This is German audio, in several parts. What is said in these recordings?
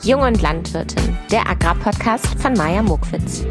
Jung und Landwirtin, der Agrarpodcast von Maja Mokwitz.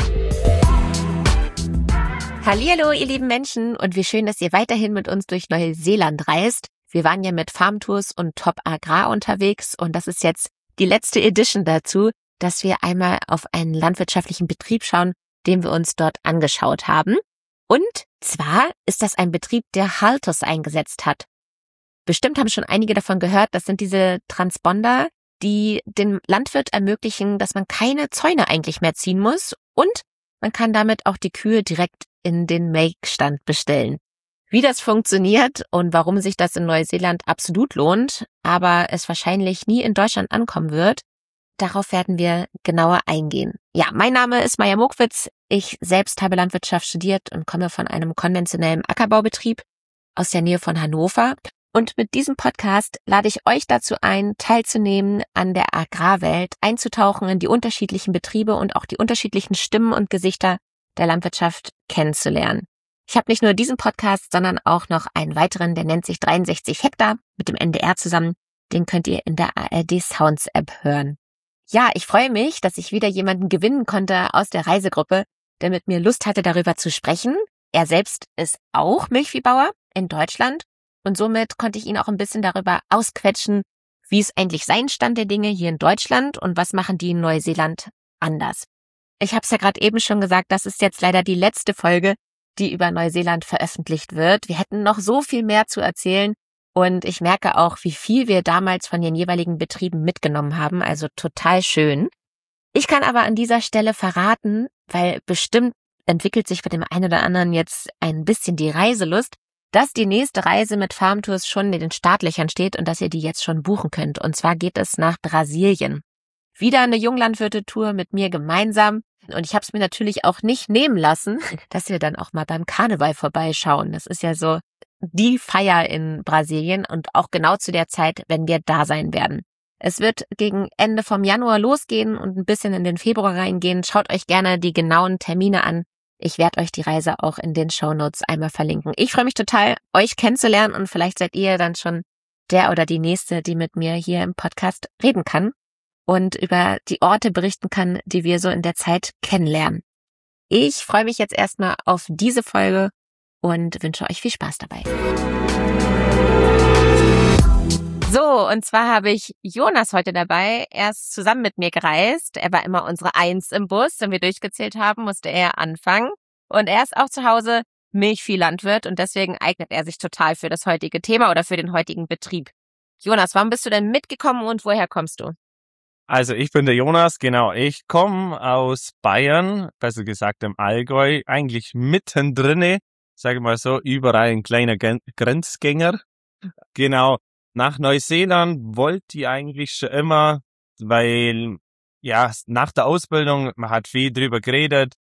Hallihallo, ihr lieben Menschen, und wie schön, dass ihr weiterhin mit uns durch Neuseeland reist. Wir waren ja mit Farmtours und Top Agrar unterwegs und das ist jetzt die letzte Edition dazu, dass wir einmal auf einen landwirtschaftlichen Betrieb schauen, den wir uns dort angeschaut haben. Und zwar ist das ein Betrieb, der Halters eingesetzt hat. Bestimmt haben schon einige davon gehört, das sind diese Transponder, die dem Landwirt ermöglichen, dass man keine Zäune eigentlich mehr ziehen muss und man kann damit auch die Kühe direkt in den Melkstand bestellen. Wie das funktioniert und warum sich das in Neuseeland absolut lohnt, aber es wahrscheinlich nie in Deutschland ankommen wird, darauf werden wir genauer eingehen. Ja, mein Name ist Maja Mokwitz. Ich selbst habe Landwirtschaft studiert und komme von einem konventionellen Ackerbaubetrieb aus der Nähe von Hannover. Und mit diesem Podcast lade ich euch dazu ein, teilzunehmen an der Agrarwelt, einzutauchen in die unterschiedlichen Betriebe und auch die unterschiedlichen Stimmen und Gesichter der Landwirtschaft kennenzulernen. Ich habe nicht nur diesen Podcast, sondern auch noch einen weiteren, der nennt sich 63 Hektar mit dem NDR zusammen. Den könnt ihr in der ARD Sounds App hören. Ja, ich freue mich, dass ich wieder jemanden gewinnen konnte aus der Reisegruppe, der mit mir Lust hatte, darüber zu sprechen. Er selbst ist auch Milchviehbauer in Deutschland. Und somit konnte ich ihn auch ein bisschen darüber ausquetschen, wie ist eigentlich sein Stand der Dinge hier in Deutschland und was machen die in Neuseeland anders. Ich habe es ja gerade eben schon gesagt, das ist jetzt leider die letzte Folge, die über Neuseeland veröffentlicht wird. Wir hätten noch so viel mehr zu erzählen und ich merke auch, wie viel wir damals von den jeweiligen Betrieben mitgenommen haben, also total schön. Ich kann aber an dieser Stelle verraten, weil bestimmt entwickelt sich bei dem einen oder anderen jetzt ein bisschen die Reiselust, dass die nächste Reise mit Farmtours schon in den Startlöchern steht und dass ihr die jetzt schon buchen könnt. Und zwar geht es nach Brasilien. Wieder eine Junglandwirte-Tour mit mir gemeinsam. Und ich habe es mir natürlich auch nicht nehmen lassen, dass wir dann auch mal beim Karneval vorbeischauen. Das ist ja so die Feier in Brasilien und auch genau zu der Zeit, wenn wir da sein werden. Es wird gegen Ende vom Januar losgehen und ein bisschen in den Februar reingehen. Schaut euch gerne die genauen Termine an. Ich werde euch die Reise auch in den Shownotes einmal verlinken. Ich freue mich total, euch kennenzulernen und vielleicht seid ihr dann schon der oder die Nächste, die mit mir hier im Podcast reden kann und über die Orte berichten kann, die wir so in der Zeit kennenlernen. Ich freue mich jetzt erstmal auf diese Folge und wünsche euch viel Spaß dabei. So, und zwar habe ich Jonas heute dabei. Er ist zusammen mit mir gereist. Er war immer unsere Eins im Bus. Wenn wir durchgezählt haben, musste er anfangen. Und er ist auch zu Hause Milchviehlandwirt und deswegen eignet er sich total für das heutige Thema oder für den heutigen Betrieb. Jonas, warum bist du denn mitgekommen und woher kommst du? Also ich bin der Jonas, genau. Ich komme aus Bayern, besser gesagt im Allgäu, eigentlich mittendrin, sage ich mal so, überall ein kleiner Grenzgänger. Genau. Nach Neuseeland wollte ich eigentlich schon immer, weil, ja, nach der Ausbildung, man hat viel drüber geredet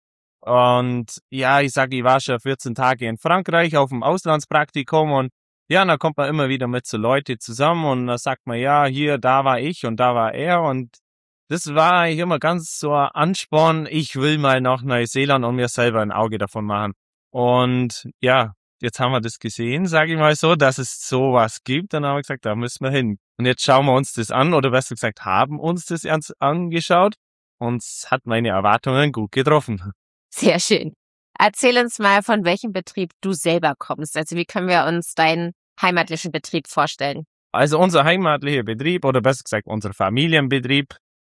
und ja, ich war schon 14 Tage in Frankreich auf dem Auslandspraktikum und ja, dann kommt man immer wieder mit so Leute zusammen und dann sagt man, ja, hier, da war ich und da war er und das war eigentlich immer ganz so ein Ansporn, ich will mal nach Neuseeland und mir selber ein Auge davon machen. Und ja, jetzt haben wir das gesehen, sage ich mal so, dass es sowas gibt. Dann haben wir gesagt, da müssen wir hin. Und jetzt schauen wir uns das an, oder besser gesagt, haben uns das ernst angeschaut. Und es hat meine Erwartungen gut getroffen. Sehr schön. Erzähl uns mal, von welchem Betrieb du selber kommst. Also wie können wir uns deinen heimatlichen Betrieb vorstellen? Also unser heimatlicher Betrieb, oder besser gesagt unser Familienbetrieb,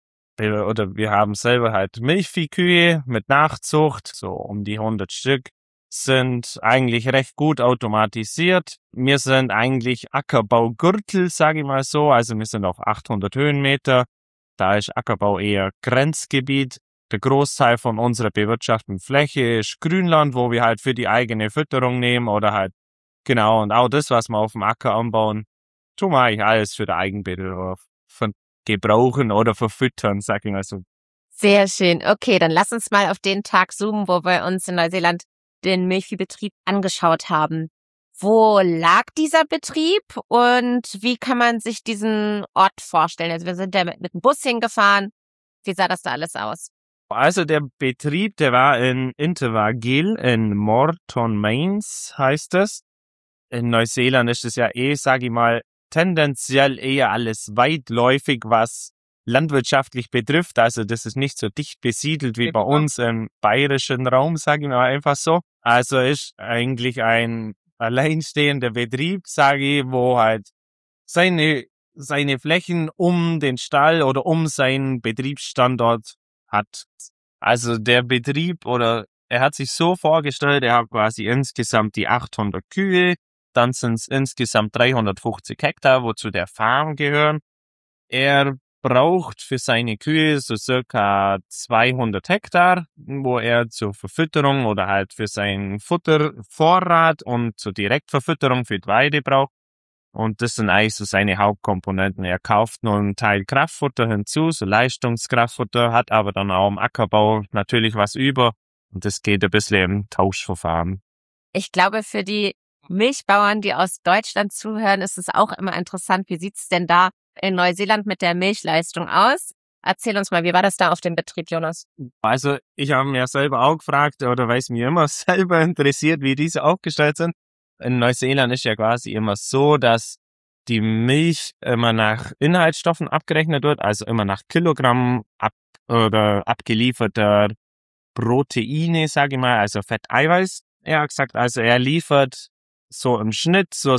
oder wir haben selber halt Milchviehkühe mit Nachzucht, so um die 100 Stück. Sind eigentlich recht gut automatisiert. Wir sind eigentlich Ackerbaugürtel, sage ich mal so. Also wir sind auf 800 Höhenmeter. Da ist Ackerbau eher Grenzgebiet. Der Großteil von unserer bewirtschafteten Fläche ist Grünland, wo wir halt für die eigene Fütterung nehmen oder halt, genau, und auch das, was wir auf dem Acker anbauen, tun wir eigentlich alles für den Eigenbedarf gebrauchen oder verfüttern, sage ich mal so. Sehr schön. Okay, dann lass uns mal auf den Tag zoomen, wo wir uns in Neuseeland den Milchviehbetrieb angeschaut haben. Wo lag dieser Betrieb und wie kann man sich diesen Ort vorstellen? Also wir sind da mit dem Bus hingefahren. Wie sah das da alles aus? Also der Betrieb, der war in Invercargill in Moreton Mains, heißt es. In Neuseeland ist es ja sage ich mal, tendenziell eher alles weitläufig, was landwirtschaftlich betrifft. Also das ist nicht so dicht besiedelt wie bei uns im bayerischen Raum, sage ich mal einfach so. Also ist eigentlich ein alleinstehender Betrieb, sage ich, wo halt seine Flächen um den Stall oder um seinen Betriebsstandort hat. Also der Betrieb oder er hat sich so vorgestellt, er hat quasi insgesamt die 800 Kühe, dann sind es insgesamt 350 Hektar, wozu der Farm gehören. Er braucht für seine Kühe so circa 200 Hektar, wo er zur Verfütterung oder halt für seinen Futtervorrat und zur Direktverfütterung für die Weide braucht. Und das sind eigentlich so seine Hauptkomponenten. Er kauft nur einen Teil Kraftfutter hinzu, so Leistungskraftfutter, hat aber dann auch im Ackerbau natürlich was über. Und das geht ein bisschen im Tauschverfahren. Ich glaube, für die Milchbauern, die aus Deutschland zuhören, ist es auch immer interessant. Wie sieht's denn da in Neuseeland mit der Milchleistung aus? Erzähl uns mal, wie war das da auf dem Betrieb, Jonas? Also ich habe mir selber auch gefragt, oder weil es mir immer selber interessiert, wie diese aufgestellt sind. In Neuseeland ist ja quasi immer so, dass die Milch immer nach Inhaltsstoffen abgerechnet wird, also immer nach Kilogramm oder abgelieferter Proteine, sage ich mal, also Fetteiweiß. Er hat gesagt, also er liefert so im Schnitt so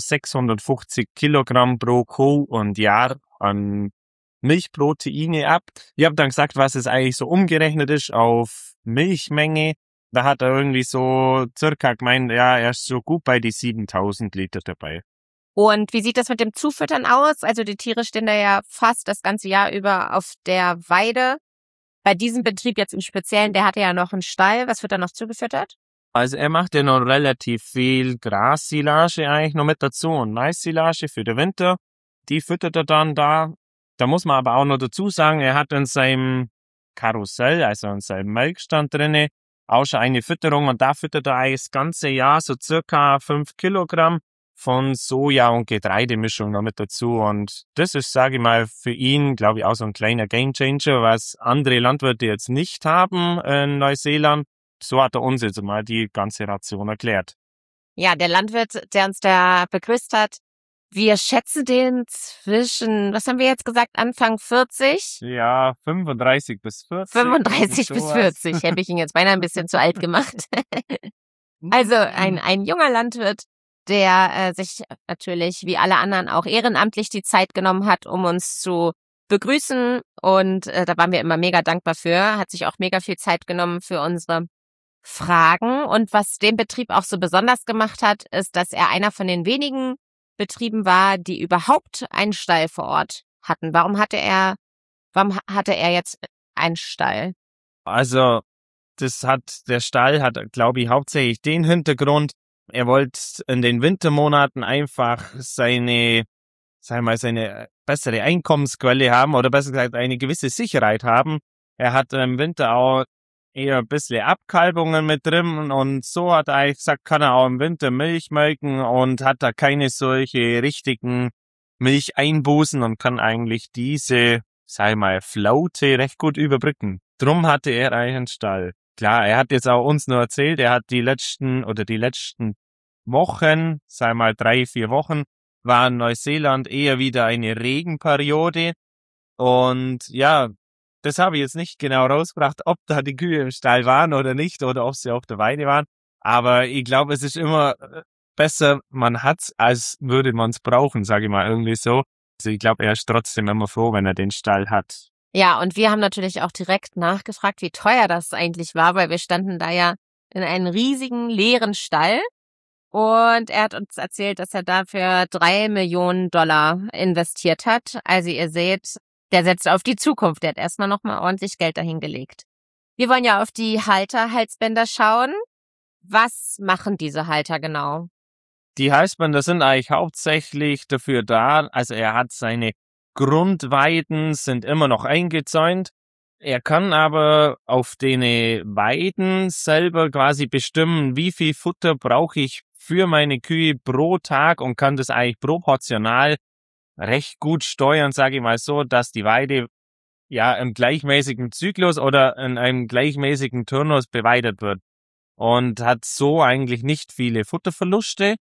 650 Kilogramm pro Kuh und Jahr an Milchproteine ab. Ich habe dann gesagt, was es eigentlich so umgerechnet ist auf Milchmenge. Da hat er irgendwie so circa gemeint, ja, er ist so gut bei die 7000 Liter dabei. Und wie sieht das mit dem Zufüttern aus? Also die Tiere stehen da ja fast das ganze Jahr über auf der Weide. Bei diesem Betrieb jetzt im Speziellen, der hatte ja noch einen Stall. Was wird da noch zugefüttert? Also er macht ja noch relativ viel Grassilage eigentlich noch mit dazu und Maissilage für den Winter. Die füttert er dann da. Da muss man aber auch noch dazu sagen, er hat in seinem Karussell, also in seinem Melkstand drinne, auch schon eine Fütterung und da füttert er eigentlich das ganze Jahr so circa 5 Kilogramm von Soja- und Getreidemischung noch mit dazu. Und das ist, sage ich mal, für ihn, glaube ich, auch so ein kleiner Gamechanger, was andere Landwirte jetzt nicht haben in Neuseeland. So hat er uns jetzt mal die ganze Ration erklärt. Ja, der Landwirt, der uns da begrüßt hat, wir schätzen den zwischen, was haben wir jetzt gesagt, Anfang 40? Ja, 35 bis 40. 35 bis 40, hätte ich ihn jetzt beinahe ein bisschen zu alt gemacht. Also ein junger Landwirt, der sich natürlich wie alle anderen auch ehrenamtlich die Zeit genommen hat, um uns zu begrüßen. Und da waren wir immer mega dankbar für, hat sich auch mega viel Zeit genommen für unsere Fragen. Und was den Betrieb auch so besonders gemacht hat, ist, dass er einer von den wenigen Betrieben war, die überhaupt einen Stall vor Ort hatten. Warum hatte er jetzt einen Stall? Also, der Stall hat, glaube ich, hauptsächlich den Hintergrund, er wollte in den Wintermonaten einfach seine bessere Einkommensquelle haben oder besser gesagt eine gewisse Sicherheit haben. Er hat im Winter auch eher ein bisschen Abkalbungen mit drin und so hat er eigentlich gesagt, kann er auch im Winter Milch melken und hat da keine solche richtigen Milcheinbußen und kann eigentlich diese, Flaute recht gut überbrücken. Drum hatte er eigentlich einen Stall. Klar, er hat jetzt auch uns nur erzählt, er hat die letzten Wochen, 3-4 Wochen, war in Neuseeland eher wieder eine Regenperiode und ja, das habe ich jetzt nicht genau rausgebracht, ob da die Kühe im Stall waren oder nicht oder ob sie auf der Weide waren. Aber ich glaube, es ist immer besser, man hat's, als würde man es brauchen, sage ich mal irgendwie so. Also ich glaube, er ist trotzdem immer froh, wenn er den Stall hat. Ja, und wir haben natürlich auch direkt nachgefragt, wie teuer das eigentlich war, weil wir standen da ja in einem riesigen leeren Stall. Und er hat uns erzählt, dass er dafür $3 Millionen investiert hat. Also ihr seht, der setzt auf die Zukunft. Der hat erstmal nochmal ordentlich Geld dahin gelegt. Wir wollen ja auf die Halsbänder schauen. Was machen diese Halter genau? Die Halsbänder sind eigentlich hauptsächlich dafür da, also er hat seine Grundweiden sind immer noch eingezäunt. Er kann aber auf den Weiden selber quasi bestimmen, wie viel Futter brauche ich für meine Kühe pro Tag und kann das eigentlich proportional recht gut steuern, sage ich mal so, dass die Weide ja im gleichmäßigen Zyklus oder in einem gleichmäßigen Turnus beweidet wird und hat so eigentlich nicht viele Futterverluste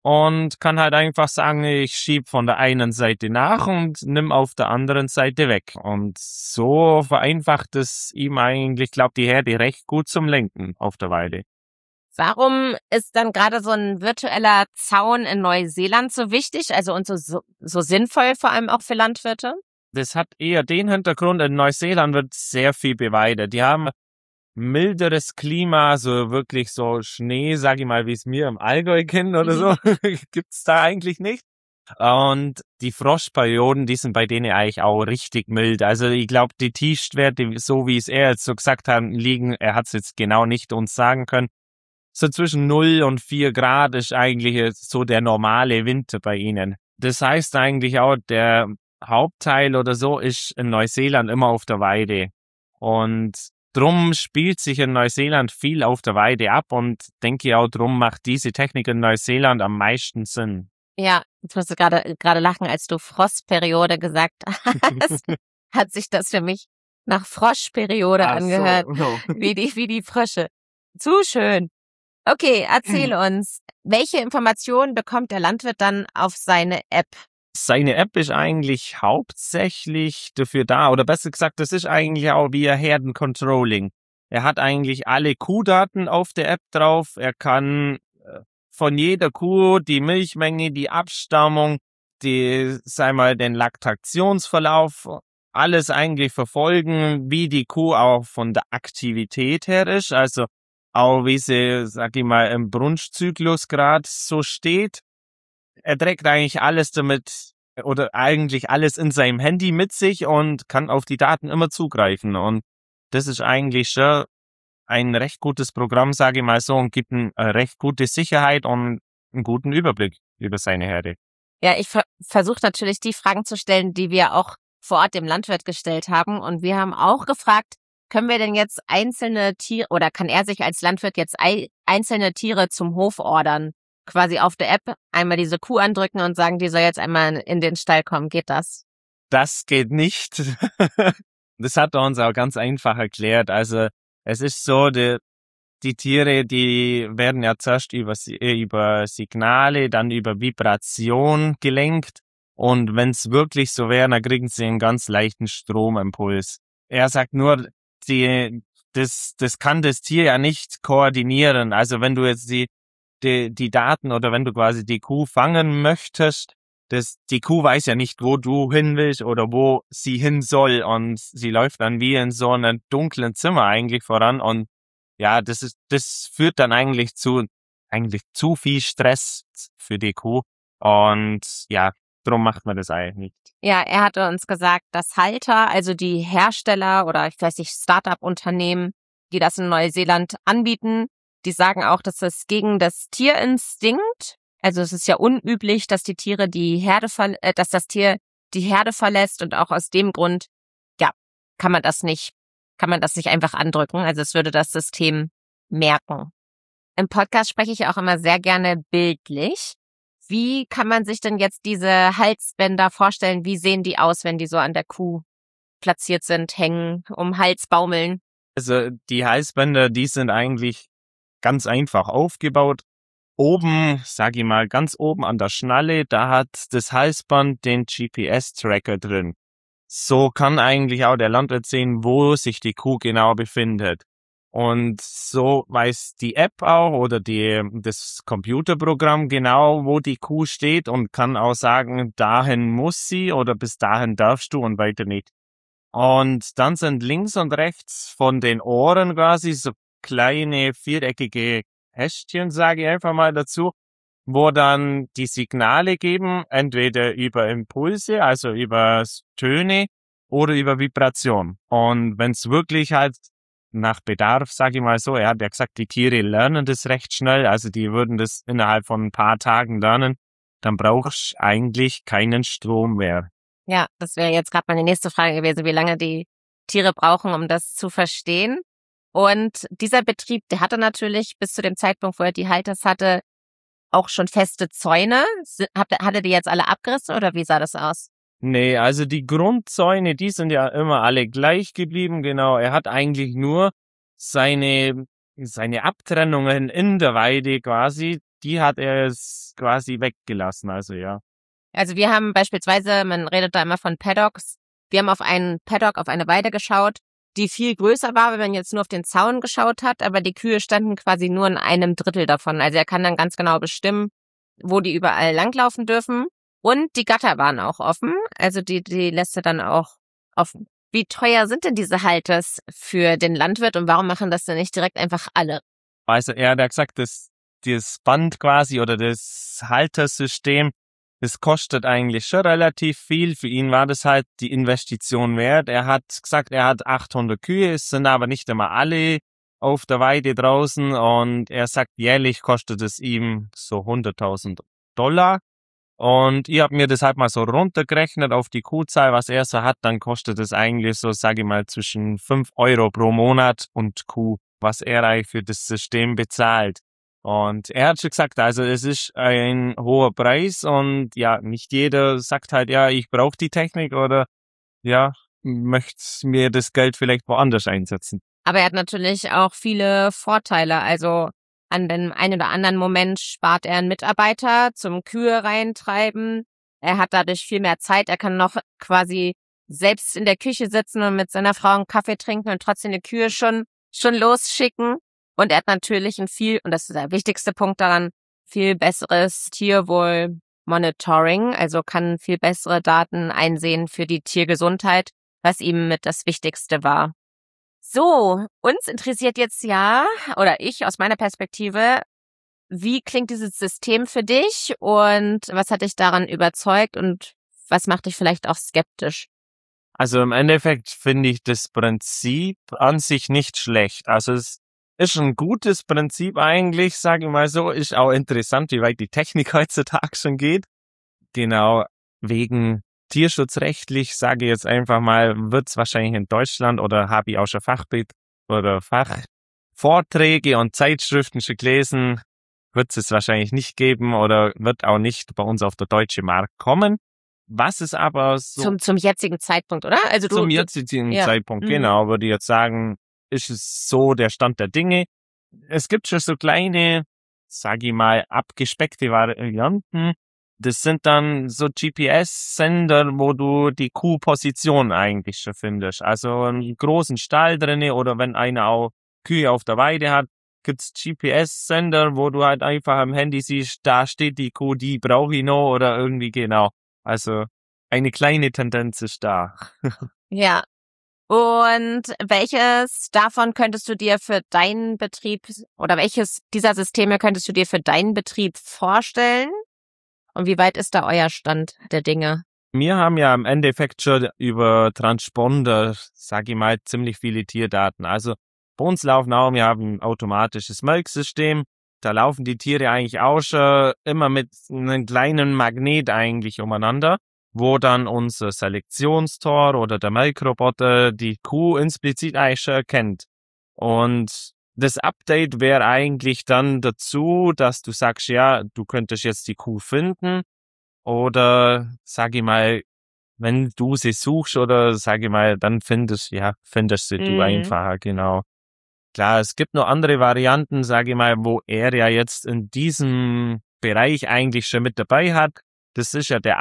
und kann halt einfach sagen, ich schieb von der einen Seite nach und nimm auf der anderen Seite weg. Und so vereinfacht es ihm eigentlich, glaube die Herde recht gut zum Lenken auf der Weide. Warum ist dann gerade so ein virtueller Zaun in Neuseeland so wichtig, also und so sinnvoll vor allem auch für Landwirte? Das hat eher den Hintergrund, in Neuseeland wird sehr viel beweidet. Die haben milderes Klima, so wirklich so Schnee, sag ich mal, wie es mir im Allgäu kennen oder so, gibt's da eigentlich nicht. Und die Froschperioden, die sind bei denen eigentlich auch richtig mild. Also ich glaube, die Tiefstwerte, so wie es er jetzt so gesagt hat, liegen, er hat es jetzt genau nicht uns sagen können, so zwischen 0 und 4 Grad ist eigentlich jetzt so der normale Winter bei ihnen. Das heißt eigentlich auch, der Hauptteil oder so ist in Neuseeland immer auf der Weide. Und drum spielt sich in Neuseeland viel auf der Weide ab und denke auch, drum macht diese Technik in Neuseeland am meisten Sinn. Ja, ich musste gerade lachen, als du Frostperiode gesagt hast, hat sich das für mich nach Froschperiode angehört, So. wie die Frösche. Zu schön. Okay, erzähl uns, welche Informationen bekommt der Landwirt dann auf seine App? Seine App ist eigentlich hauptsächlich dafür da, oder besser gesagt, das ist eigentlich auch wie ein Herdencontrolling. Er hat eigentlich alle Kuhdaten auf der App drauf. Er kann von jeder Kuh die Milchmenge, die Abstammung, den Laktationsverlauf, alles eigentlich verfolgen, wie die Kuh auch von der Aktivität her ist, also auch wie sie, sag ich mal, im Brunstzyklus gerade so steht. Er trägt eigentlich alles damit oder eigentlich alles in seinem Handy mit sich und kann auf die Daten immer zugreifen. Und das ist eigentlich schon ein recht gutes Programm, sage ich mal so, und gibt eine recht gute Sicherheit und einen guten Überblick über seine Herde. Ja, ich versuche natürlich die Fragen zu stellen, die wir auch vor Ort dem Landwirt gestellt haben. Und wir haben auch gefragt, können wir denn jetzt einzelne Tiere oder kann er sich als Landwirt jetzt einzelne Tiere zum Hof ordern? Quasi auf der App einmal diese Kuh andrücken und sagen, die soll jetzt einmal in den Stall kommen. Geht das? Das geht nicht. Das hat er uns auch ganz einfach erklärt. Also es ist so, die Tiere, die werden ja zuerst über Signale, dann über Vibration gelenkt. Und wenn es wirklich so wäre, dann kriegen sie einen ganz leichten Stromimpuls. Er sagt nur, das kann das Tier ja nicht koordinieren. Also wenn du jetzt die Daten oder wenn du quasi die Kuh fangen möchtest, die Kuh weiß ja nicht, wo du hin willst oder wo sie hin soll, und sie läuft dann wie in so einem dunklen Zimmer eigentlich voran, und ja, das führt dann eigentlich zu viel Stress für die Kuh, und ja, drum macht man das eigentlich nicht. Ja, er hatte uns gesagt, dass Halter, also die Hersteller oder ich weiß nicht, Start-up-Unternehmen, die das in Neuseeland anbieten, die sagen auch, dass es gegen das Tierinstinkt, also es ist ja unüblich, dass das Tier die Herde verlässt, und auch aus dem Grund, ja, kann man das nicht einfach andrücken. Also es würde das System merken. Im Podcast spreche ich auch immer sehr gerne bildlich. Wie kann man sich denn jetzt diese Halsbänder vorstellen? Wie sehen die aus, wenn die so an der Kuh platziert sind, hängen, um den Hals baumeln? Also die Halsbänder, die sind eigentlich ganz einfach aufgebaut. Oben, sag ich mal, ganz oben an der Schnalle, da hat das Halsband den GPS-Tracker drin. So kann eigentlich auch der Landwirt sehen, wo sich die Kuh genau befindet. Und so weiß die App auch oder das Computerprogramm genau, wo die Kuh steht, und kann auch sagen, dahin muss sie oder bis dahin darfst du und weiter nicht. Und dann sind links und rechts von den Ohren quasi so kleine viereckige Kästchen, sage ich einfach mal dazu, wo dann die Signale geben, entweder über Impulse, also über Töne oder über Vibration. Und wenn es wirklich halt nach Bedarf, sage ich mal so, er hat ja gesagt, die Tiere lernen das recht schnell, also die würden das innerhalb von ein paar Tagen lernen, dann brauchst du eigentlich keinen Strom mehr. Ja, das wäre jetzt gerade meine nächste Frage gewesen, wie lange die Tiere brauchen, um das zu verstehen. Und dieser Betrieb, der hatte natürlich bis zu dem Zeitpunkt, wo er die Halters hatte, auch schon feste Zäune. Hat er die jetzt alle abgerissen oder wie sah das aus? Nee, also die Grundzäune, die sind ja immer alle gleich geblieben, genau. Er hat eigentlich nur seine Abtrennungen in der Weide quasi, die hat er jetzt quasi weggelassen, also ja. Also wir haben beispielsweise, man redet da immer von Paddocks, wir haben auf einen Paddock, auf eine Weide geschaut, die viel größer war, wenn man jetzt nur auf den Zaun geschaut hat, aber die Kühe standen quasi nur in einem Drittel davon. Also er kann dann ganz genau bestimmen, wo die überall langlaufen dürfen. Und die Gatter waren auch offen, also die lässt er dann auch offen. Wie teuer sind denn diese Halters für den Landwirt und warum machen das denn nicht direkt einfach alle? Also er hat ja gesagt, das Band quasi oder das Haltersystem, das kostet eigentlich schon relativ viel. Für ihn war das halt die Investition wert. Er hat gesagt, er hat 800 Kühe, es sind aber nicht immer alle auf der Weide draußen und er sagt, jährlich kostet es ihm so $100.000. Und ich habe mir das halt mal so runtergerechnet auf die Kuhzahl, was er so hat, dann kostet es eigentlich so, sage ich mal, zwischen 5 Euro pro Monat und Kuh, was er eigentlich für das System bezahlt. Und er hat schon gesagt, also es ist ein hoher Preis und ja, nicht jeder sagt halt, ja, ich brauche die Technik oder ja, möchte mir das Geld vielleicht woanders einsetzen. Aber er hat natürlich auch viele Vorteile. Also an dem einen oder anderen Moment spart er einen Mitarbeiter zum Kühe reintreiben. Er hat dadurch viel mehr Zeit. Er kann noch quasi selbst in der Küche sitzen und mit seiner Frau einen Kaffee trinken und trotzdem die Kühe schon losschicken. Und er hat natürlich und das ist der wichtigste Punkt daran, viel besseres Tierwohl-Monitoring, also kann viel bessere Daten einsehen für die Tiergesundheit, was ihm mit das Wichtigste war. So, uns interessiert jetzt oder ich aus meiner Perspektive, wie klingt dieses System für dich und was hat dich daran überzeugt und was macht dich vielleicht auch skeptisch? Also im Endeffekt finde ich das Prinzip an sich nicht schlecht. Also es ist ein gutes Prinzip eigentlich, sage ich mal so. Ist auch interessant, wie weit die Technik heutzutage schon geht. Genau, wegen tierschutzrechtlich, sage ich jetzt einfach mal, wird es wahrscheinlich in Deutschland oder habe ich auch schon Fachvorträge und Zeitschriften schon gelesen, wird es wahrscheinlich nicht geben oder wird auch nicht bei uns auf der deutschen Markt kommen. Was ist aber so... Zum jetzigen Zeitpunkt, oder? Also zum jetzigen Zeitpunkt, genau, würde ich jetzt sagen, ist es so der Stand der Dinge. Es gibt schon so kleine, sage ich mal, abgespeckte Varianten. Das sind dann so GPS-Sender, wo du die Kuhposition eigentlich schon findest. Also einen großen Stall drinne oder wenn einer auch Kühe auf der Weide hat, gibt's GPS-Sender, wo du halt einfach am Handy siehst, da steht die Kuh, die brauche ich noch oder irgendwie genau. Also eine kleine Tendenz ist da. Ja. Und welches davon könntest du dir für deinen Betrieb oder welches dieser Systeme könntest du dir für deinen Betrieb vorstellen? Und wie weit ist da euer Stand der Dinge? Wir haben ja im Endeffekt schon über Transponder, sage ich mal, ziemlich viele Tierdaten. Also bei uns wir haben ein automatisches Melksystem. Da laufen die Tiere eigentlich auch schon immer mit einem kleinen Magnet eigentlich umeinander, wo dann unser Selektionstor oder der Melkroboter die Kuh implizit eigentlich schon erkennt. Und das Update wäre eigentlich dann dazu, dass du sagst, ja, du könntest jetzt die Kuh finden oder, sag ich mal, wenn du sie suchst oder, sag ich mal, dann findest sie du einfacher, genau. Klar, es gibt noch andere Varianten, sage ich mal, wo er ja jetzt in diesem Bereich eigentlich schon mit dabei hat. Das ist ja der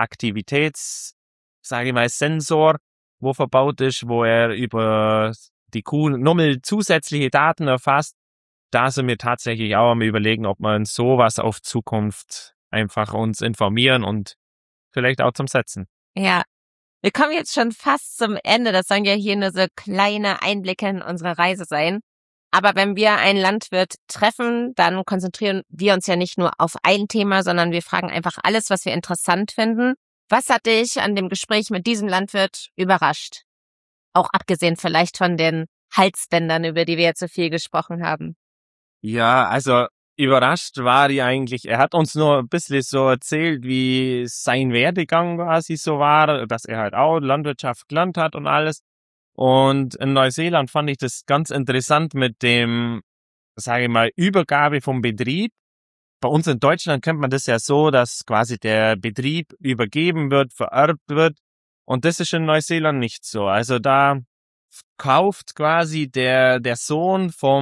sage ich mal, Sensor, wo verbaut ist, wo er über die Kuh nochmal zusätzliche Daten erfasst. Da sind wir tatsächlich auch am Überlegen, ob wir in sowas auf Zukunft einfach uns informieren und vielleicht auch zum Setzen. Ja. Wir kommen jetzt schon fast zum Ende. Das sollen ja hier nur so kleine Einblicke in unsere Reise sein. Aber wenn wir einen Landwirt treffen, dann konzentrieren wir uns ja nicht nur auf ein Thema, sondern wir fragen einfach alles, was wir interessant finden. Was hat dich an dem Gespräch mit diesem Landwirt überrascht? Auch abgesehen vielleicht von den Halsbändern, über die wir jetzt so viel gesprochen haben. Ja, also überrascht war ich eigentlich. Er hat uns nur ein bisschen so erzählt, wie sein Werdegang quasi so war, dass er halt auch Landwirtschaft gelernt hat und alles. Und in Neuseeland fand ich das ganz interessant mit dem, sage ich mal, Übergabe vom Betrieb. Bei uns in Deutschland kennt man das ja so, dass quasi der Betrieb übergeben wird, vererbt wird. Und das ist in Neuseeland nicht so. Also da kauft quasi der Sohn vom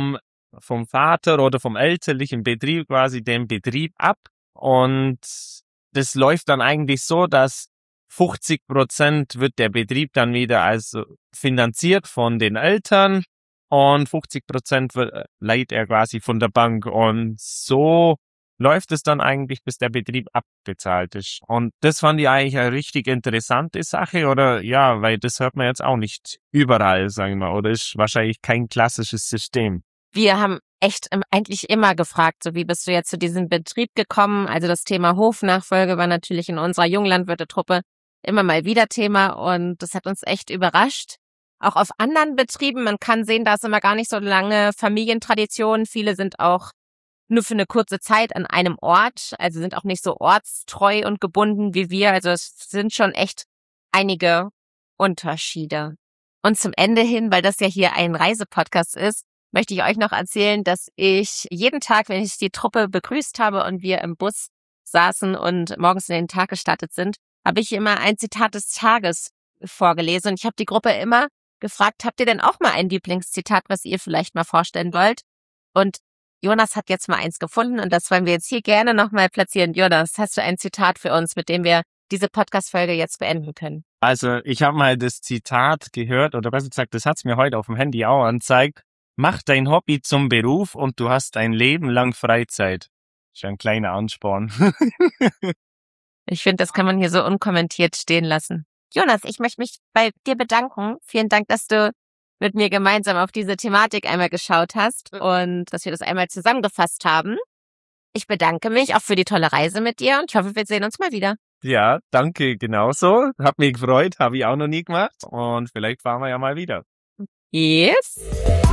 vom Vater oder vom elterlichen Betrieb quasi den Betrieb ab. Und das läuft dann eigentlich so, dass 50% wird der Betrieb dann wieder also finanziert von den Eltern und 50% leiht er quasi von der Bank. Und so läuft es dann eigentlich, bis der Betrieb abbezahlt ist. Und das fand ich eigentlich eine richtig interessante Sache, oder ja, weil das hört man jetzt auch nicht überall, sagen wir mal, oder ist wahrscheinlich kein klassisches System. Wir haben echt eigentlich immer gefragt, so wie bist du jetzt zu diesem Betrieb gekommen? Also das Thema Hofnachfolge war natürlich in unserer Junglandwirte-Truppe immer mal wieder Thema und das hat uns echt überrascht. Auch auf anderen Betrieben, man kann sehen, da ist immer gar nicht so lange Familientradition. Viele sind auch nur für eine kurze Zeit an einem Ort, also sind auch nicht so ortstreu und gebunden wie wir. Also es sind schon echt einige Unterschiede. Und zum Ende hin, weil das ja hier ein Reisepodcast ist, möchte ich euch noch erzählen, dass ich jeden Tag, wenn ich die Truppe begrüßt habe und wir im Bus saßen und morgens in den Tag gestartet sind, habe ich immer ein Zitat des Tages vorgelesen. Und ich habe die Gruppe immer gefragt, habt ihr denn auch mal ein Lieblingszitat, was ihr vielleicht mal vorstellen wollt? Und Jonas hat jetzt mal eins gefunden und das wollen wir jetzt hier gerne nochmal platzieren. Jonas, hast du ein Zitat für uns, mit dem wir diese Podcast-Folge jetzt beenden können? Also ich habe mal das Zitat gehört, oder besser gesagt, das hat's mir heute auf dem Handy auch angezeigt. Mach dein Hobby zum Beruf und du hast ein Leben lang Freizeit. Ist ein kleiner Ansporn. Ich finde, das kann man hier so unkommentiert stehen lassen. Jonas, ich möchte mich bei dir bedanken. Vielen Dank, dass du mit mir gemeinsam auf diese Thematik einmal geschaut hast und dass wir das einmal zusammengefasst haben. Ich bedanke mich auch für die tolle Reise mit dir und ich hoffe, wir sehen uns mal wieder. Ja, danke genauso. Hat mich gefreut, habe ich auch noch nie gemacht und vielleicht fahren wir ja mal wieder. Yes.